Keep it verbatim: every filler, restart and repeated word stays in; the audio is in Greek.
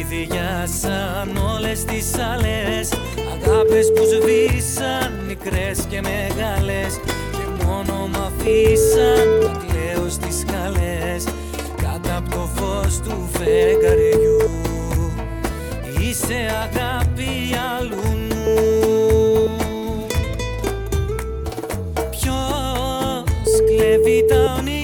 Ξεδιάσαν όλες τις άλλες αγάπες που σβήσαν, μικρές και μεγάλες, και μόνο μ' αφήσαν να κλαίω στις σκάλες κάτω απ' το φως του φεγγαριού. Είσαι αγάπη αλλού μου. Ποιος κλέβει τα όνειρα